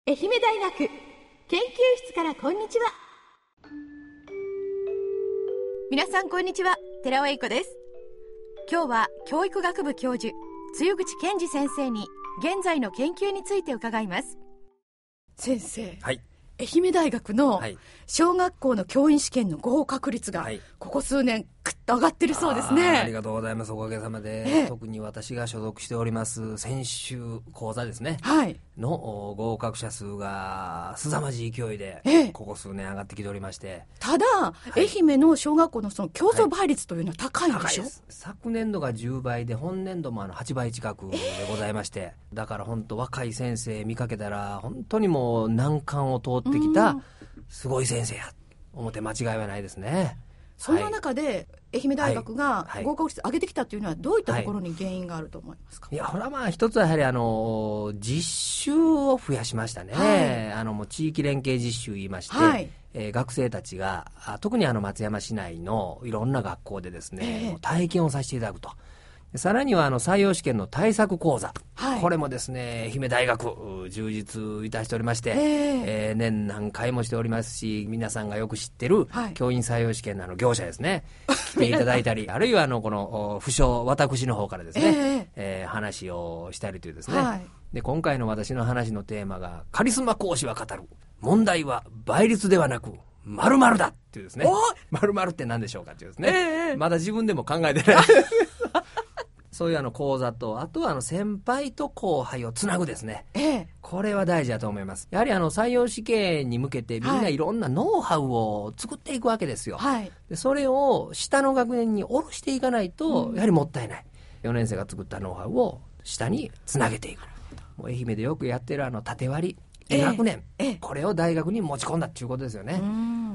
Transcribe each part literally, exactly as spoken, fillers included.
愛媛大学研究室からこんにちは。皆さんこんにちは、寺尾英子です。今日は教育学部教授露口健二先生に現在の研究について伺います。先生、 はい、 愛媛大学の小学校の教員試験の合格率がここ数年ぐっと上がってるそうですね。 あ, ありがとうございます。おかげさまで、 ええ、 特に私が所属しております専修講座ですね、 はい、 の合格者数が凄まじい勢いで、 ええ、 ここ数年上がってきておりまして、 ただ、はい、愛媛の小学校のその競争倍率というのは高いんでしょ、はい、 昨年度がじゅうばいで本年度もあのはちばい近くでございまして、えー、だから本当若い先生見かけたら本当にもう難関を通ってきたすごい先生や思って間違いはないですね。 そんな中で、はい、愛媛大学が合格率上げてきたというのはどういったところに原因があると思いますか？ はい、いや、ほらまあ一つはやはりあの実習を増やしましたね、はい、あのもう地域連携実習言いまして、はい、えー、学生たちが特にあの松山市内のいろんな学校でですね、えー、体験をさせていただくと。さらにはあの採用試験の対策講座、はい、これもですね愛媛大学充実いたしておりまして、えーえー、年何回もしておりますし、皆さんがよく知ってる教員採用試験のあの業者ですね、はい、来ていただいたりあるいはあのこの不詳私の方からですね、えーえー、話をしたりというですね、はい、で今回の私の話のテーマがカリスマ講師は語る問題は倍率ではなく〇〇だっていうですね、〇〇って何でしょうかっていうですね、えー、まだ自分でも考えてないそういうあの講座と、あとはあの先輩と後輩をつなぐですね、ええ、これは大事だと思います。やはりあの採用試験に向けてみんないろんなノウハウを作っていくわけですよ、はい、でそれを下の学年に下ろしていかないとやはりもったいない、うん、よねん生が作ったノウハウを下につなげていく。もう愛媛でよくやってるあの縦割り学年、ええ、これを大学に持ち込んだっていうことですよね。うん、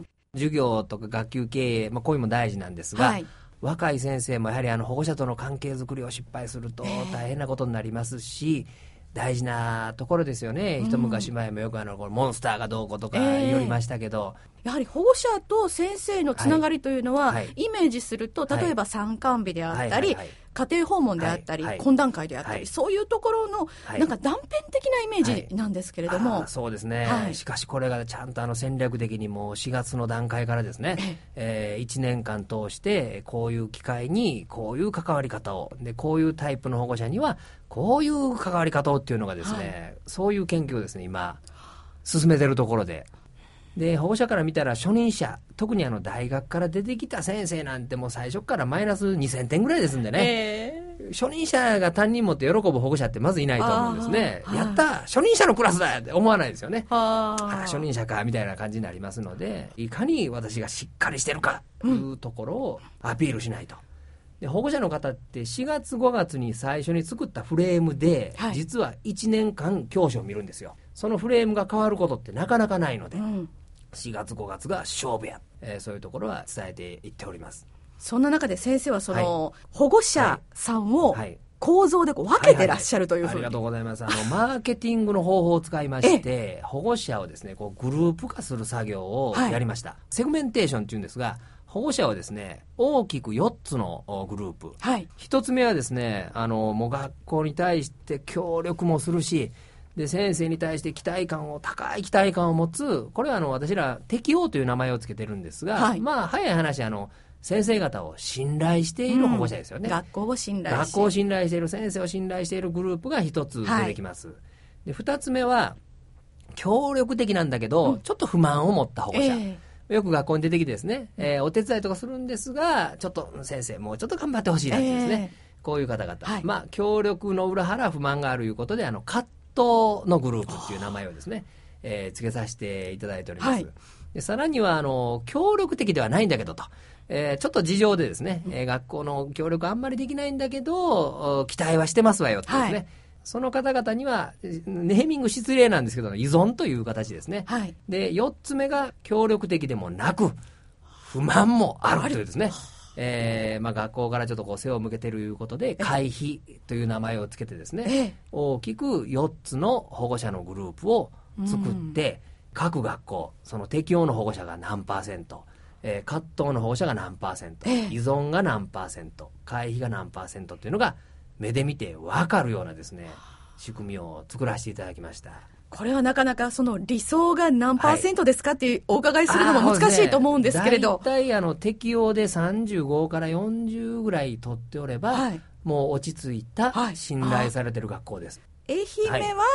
授業とか学級経営、まあ、こういうのも大事なんですが、はい、若い先生もやはりあの保護者との関係づくりを失敗すると大変なことになりますし、えー、大事なところですよね、うん、一昔前もよくあのこのモンスターがどうこうとか言いよりましたけど、 えー、やはり保護者と先生のつながりというのは、はい、イメージすると例えば参観日であったり、はいはいはいはい、家庭訪問であったり、はいはい、懇談会であったり、はい、そういうところの、はい、なんか断片的なイメージなんですけれども、 はい、そうですね、はい、しかしこれがちゃんとあの戦略的にもうしがつの段階からですね、えー、いちねんかん通してこういう機会にこういう関わり方をで、こういうタイプの保護者にはこういう関わり方をっていうのがですね、はい、そういう研究をですね今進めてるところで、で保護者から見たら初任者、特にあの大学から出てきた先生なんてもう最初からマイナスにせんてんぐらいですんでね、えー、初任者が担任持って喜ぶ保護者ってまずいないと思うんですね。やった、初任者のクラスだって思わないですよね。ああ、初任者かみたいな感じになりますので、いかに私がしっかりしてるかというところをアピールしないと。で保護者の方ってしがつごがつに最初に作ったフレームで、はい、実はいちねんかん教師を見るんですよ。そのフレームが変わることってなかなかないので、うん、しがつごがつが勝負や、えー、そういうところは伝えていっております。 そんな中で先生はその、はい、保護者さんを構造でこう分けてらっしゃるというふうに、 はいはいはい、ありがとうございます。あのマーケティングの方法を使いまして保護者をですねこうグループ化する作業をやりました、はい、セグメンテーションっていうんですが、保護者をですね大きくよっつのグループ、はい、ひとつめはですねあのもう学校に対して協力もするし、で先生に対して期待感を高い期待感を持つ、これはあの私ら適応という名前をつけてるんですが、はい、まあ早い話あの先生方を信頼している保護者ですよね、うん、 学校を信頼して学校を信頼している先生を信頼しているグループが一つ出てきます、はい、でふたつめは協力的なんだけど、うん、ちょっと不満を持った保護者、えー、よく学校に出てきてですね、えー、お手伝いとかするんですがちょっと先生もうちょっと頑張ってほしいなんてですね、えー、こういう方々、はい、まあ協力の裏腹不満があるいうことであの葛藤のグループっていう名前をですね、えー、付けさせていただいております、はい、でさらにはあの協力的ではないんだけどと、えー、ちょっと事情でですね、えー、学校の協力あんまりできないんだけど期待はしてますわよってですね、はい、その方々にはネーミング失礼なんですけど依存という形ですね、はい、でよっつめが協力的でもなく不満もあるというですね、えーまあ、学校からちょっとこう背を向けているということで会費という名前をつけてですね、大きくよっつの保護者のグループを作って、各学校その適応の保護者が何パーセント、えー、葛藤の保護者が何パーセント、依存が何パーセント、会費が何パーセントというのが目で見て分かるようなですね仕組みを作らせていただきました。 これはなかなかその理想が何パーセントですかっていうお伺いするのも難しいと思うんですけれど、 大体あの適用でさんじゅうごからよんじゅうぐらい取っておれば、はい、もう落ち着いた信頼されてる学校です。 愛媛は、はい、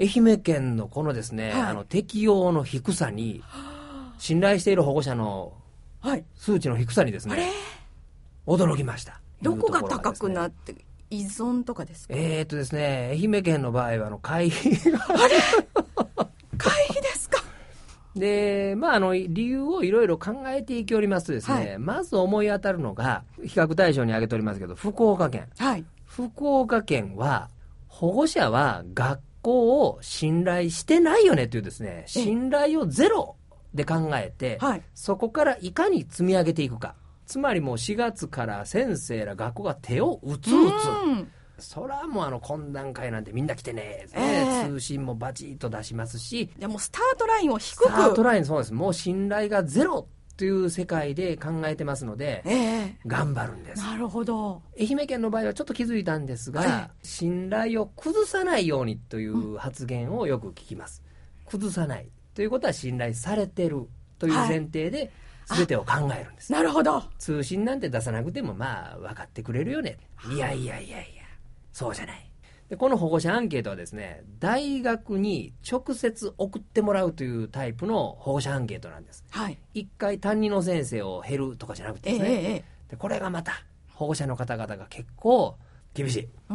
愛媛県のこのですね、はい、あの適用の低さに信頼している保護者の数値の低さにですね、はい、驚きました。 どこが高くなって依存とかですか？ えーっとですね、愛媛県の場合はあの会費があれ会費ですか？ で、まあ、あの理由をいろいろ考えていきおりますとですね、はい、まず思い当たるのが比較対象に挙げておりますけど福岡県、はい、福岡県は保護者は学校を信頼してないよねというですね、信頼をゼロで考えて、はい、そこからいかに積み上げていくか。つまりもうしがつから先生ら学校が手を打つ打つ。そらもうあの懇談会なんてみんな来てね、えー、通信もバチッと出しますし、 でもスタートラインを低く、 スタートラインそうです。もう信頼がゼロという世界で考えてますので、えー、頑張るんです。 なるほど。 愛媛県の場合はちょっと気づいたんですが、えー、信頼を崩さないようにという発言をよく聞きます。うん、崩さないということは信頼されてるという前提で、はい、全てを考えるんです。 なるほど。 通信なんて出さなくてもまあ分かってくれるよね。いやいやいやいや、そうじゃない。でこの保護者アンケートはですね、大学に直接送ってもらうというタイプの保護者アンケートなんです。はい、一回担任の先生を減るとかじゃなくてですね、ええ、でこれがまた保護者の方々が結構厳しい、うん、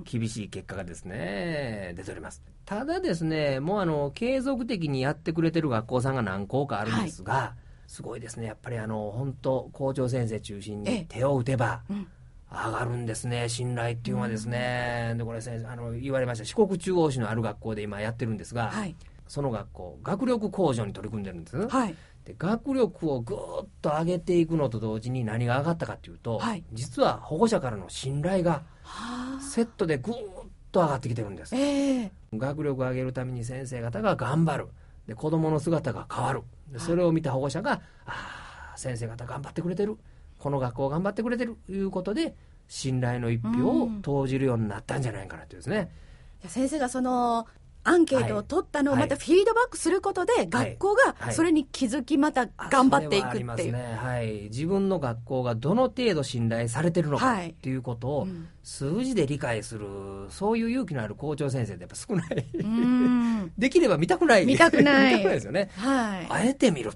厳しい結果がですね出ております。ただですね、もうあの継続的にやってくれてる学校さんが何校かあるんですが、はい、すごいですね。やっぱりあの本当校長先生中心に手を打てば上がるんですね、信頼っていうのはですね。うん、でこれ先生あの言われました。四国中央市のある学校で今やってるんですが、はい、その学校学力向上に取り組んでるんです。はい、で学力をぐーっと上げていくのと同時に何が上がったかというと、はい、実は保護者からの信頼がセットでぐーっと上がってきてるんです。えー、学力を上げるために先生方が頑張る。で子供の姿が変わる。でそれを見た保護者が、ああ先生方頑張ってくれてる、この学校頑張ってくれてるということで信頼の一票を投じるようになったんじゃないかなというですね。 うん、先生がそのアンケートを取ったのをまたフィードバックすることで、はい、学校がそれに気づきまた頑張っていくっていう、はいはい、ねはい、自分の学校がどの程度信頼されてるのかっていうことを数字で理解する、そういう勇気のある校長先生ってやっぱ少ない。うんできれば見たくない見たくない見たくないですよね。はい、あえて見る。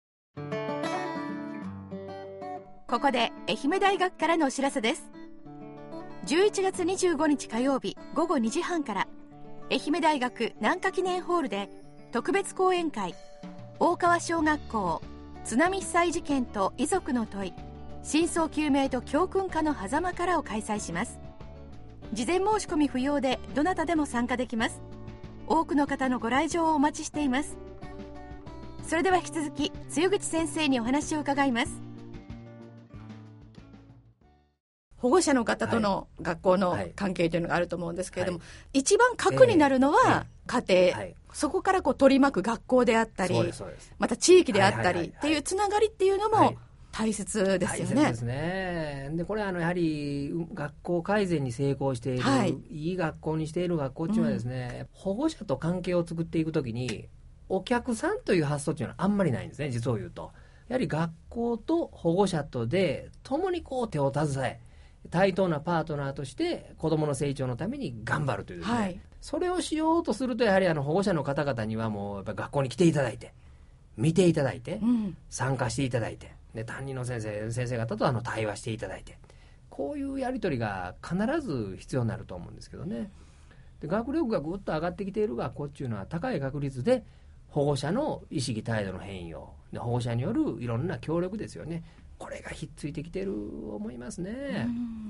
ここで愛媛大学からのお知らせです。じゅういちがつにじゅうごにち火曜日ごごにじはんから愛媛大学南華記念ホールで特別講演会、大川小学校津波被災事件と遺族の問い、真相究明と教訓化の狭間からを開催します。事前申し込み不要でどなたでも参加できます。多くの方のご来場をお待ちしています。それでは引き続き露口先生にお話を伺います。保護者の方との学校の関係というのがあると思うんですけれども、はい、一番核になるのは家庭、えーはい、そこからこう取り巻く学校であったり、また地域であったりっていうつながりっていうのも大切ですよね。 大切ですね。でこれはあのやはり学校改善に成功している、はい、いい学校にしている学校っていうのはですね、うん、保護者と関係を作っていくときにお客さんという発想っていうのはあんまりないんですね、実を言うと。やはり学校と保護者とで共にこう手を携え、対等なパートナーとして子どもの成長のために頑張るというですね、はい、それをしようとするとやはりあの保護者の方々にはもうやっぱり学校に来ていただいて見ていただいて、うん、参加していただいて、で担任の先生先生方とあの対話していただいて、こういうやり取りが必ず必要になると思うんですけどね。で学力がぐっと上がってきている学校っていうのは高い確率で保護者の意識態度の変容で保護者によるいろんな協力ですよね、これがひっついてきてる思いますね。うん、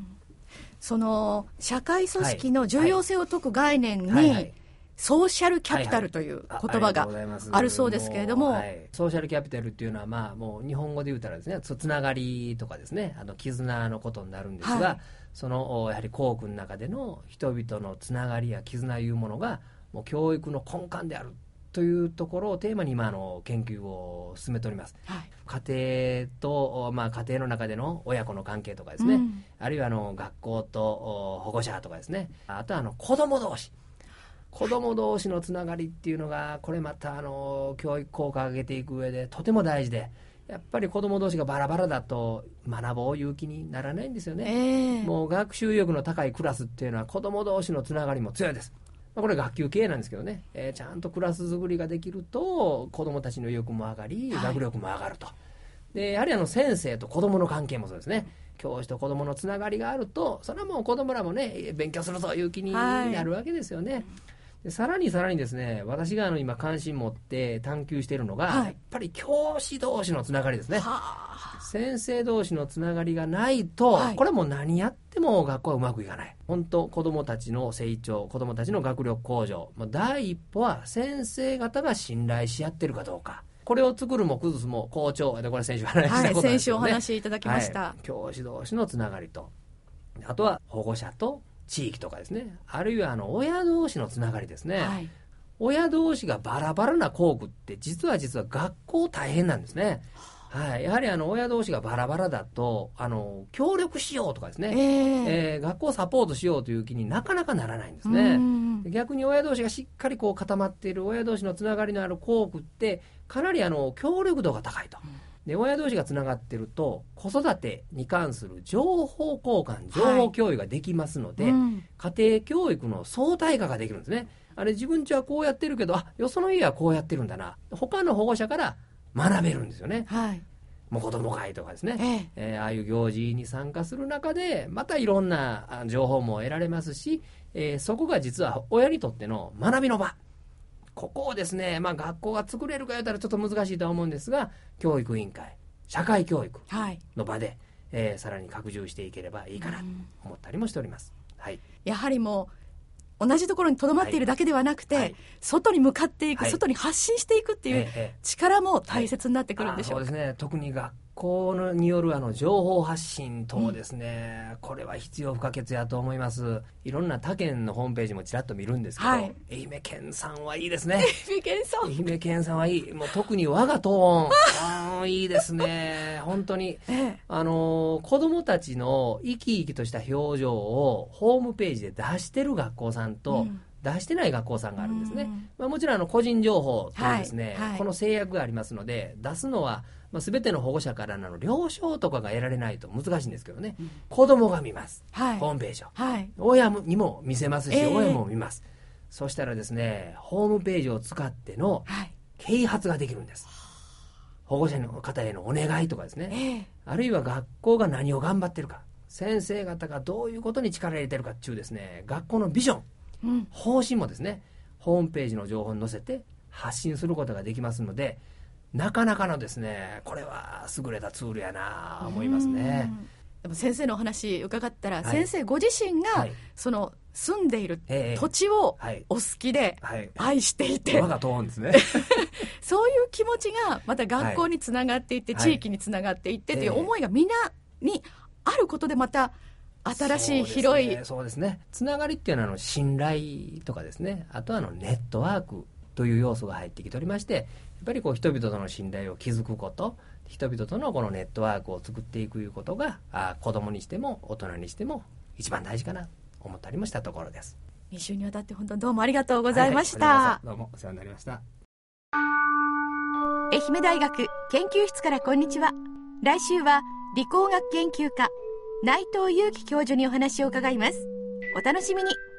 その社会組織の重要性を説く概念に、はいはいはい、ソーシャルキャピタルという言葉があるそうですけれども、はい、 ソーシャルキャピタルっていうのは、まあ、もう日本語で言うたらですね、つながりとかですね、あの絆のことになるんですが、はい、そのやはり校区の中での人々のつながりや絆いうものがもう教育の根幹であるというところをテーマに今の研究を進めております。はい、家庭と、まあ、家庭の中での親子の関係とかですね、うん、あるいはあの学校と保護者とかですね、あとはあの子供同士、 子供同士のつながりっていうのがこれまたあの教育効果を上げていく上でとても大事で、やっぱり子供同士がバラバラだと学ぼういう気にならないんですよね、えー、もう学習意欲の高いクラスっていうのは子供同士のつながりも強いです。これ学級経営なんですけどね、えー、ちゃんとクラス作りができると子供たちの意欲も上がり、はい、学力も上がると。でやはりあの先生と子供の関係もそうですね。教師と子供のつながりがあるとそれはもう子供らもね勉強するぞいう気になるわけですよね、はい、でさらにさらにですね、私があの今関心持って探求しているのが、はい、やっぱり教師同士のつながりですね。先生同士のつながりがないと、はい、これはもう何やっても学校はうまくいかない。本当子どもたちの成長、子どもたちの学力向上、もう第一歩は先生方が信頼し合ってるかどうか。これを作るも崩すも校長で、これ先週話したことなんですよね、はい、先週お話しいただきました、 はい、教師同士のつながりと、あとは保護者と地域とかですね、あるいはあの親同士のつながりですね、はい、親同士がバラバラな校区って実は実は学校大変なんですね。はい、やはりあの親同士がバラバラだとあの協力しようとかですね、えーえー、学校をサポートしようという気になかなかならないんですね。逆に親同士がしっかりこう固まっている親同士のつながりのある校区ってかなりあの協力度が高いと。で親同士がつながっていると子育てに関する情報交換情報共有ができますので、はいうん、家庭教育の相対化ができるんですね。あれ自分家はこうやってるけど、あよその家はこうやってるんだな、他の保護者から学べるんですよね、はい、もう子ども会とかですね、えええー、ああいう行事に参加する中でまたいろんな情報も得られますし、えー、そこが実は親にとっての学びの場、ここをですね、まあ、学校が作れるか言ったらちょっと難しいとは思うんですが、教育委員会社会教育の場で、はい、えー、さらに拡充していければいいかなと思ったりもしております、はい、 やはりもう同じところにとどまっているだけではなくて、はいはい、外に向かっていく、はい、外に発信していくっていう力も大切になってくるんでしょうか。 はい、そうですね、特に学校によるあの情報発信等ですね、うん、これは必要不可欠やと思います。いろんな他県のホームページもちらっと見るんですけど、はい、愛媛県さんはいいですね。 愛媛県さん愛媛県さんはいい、もう特に我が東音あいいですね本当に、ええ、あの子どもたちの生き生きとした表情をホームページで出してる学校さんと、うん、出してない学校さんがあるんですね、まあ、もちろんあの個人情報というですね、はいはい、この制約がありますので出すのはまあ、全ての保護者からの了承とかが得られないと難しいんですけどね、うん、子供が見ます、はい、ホームページを、はい、親にも見せますし、えー、親も見ます。そしたらですねホームページを使っての啓発ができるんです、はい、保護者の方へのお願いとかですね、えー、あるいは学校が何を頑張ってるか、先生方がどういうことに力を入れてるかっていうですね学校のビジョン、うん、方針もですねホームページの情報に載せて発信することができますので、なかなかのですねこれは優れたツールやな思いますね。 でも先生のお話伺ったら、はい、先生ご自身が、はい、その住んでいる土地をお好きで愛していて、 我が東音ですねそういう気持ちがまた学校につながっていって、はい、地域につながっていってという思いがみんなにあることでまた新しい広い、 そうですね、つながりっていうのはあの信頼とかですね、あとはあのネットワークという要素が入ってきておりまして、やっぱりこう人々との信頼を築くこと、人々とのこのネットワークを作っていくいうことがあ子供にしても大人にしても一番大事かなと思ったりもしたところです。 に週にわたって本当にどうもありがとうございました、はいはい、 どうもお世話になりました。 愛媛大学研究室からこんにちは。来週は理工学研究科内藤裕樹教授にお話を伺います。お楽しみに。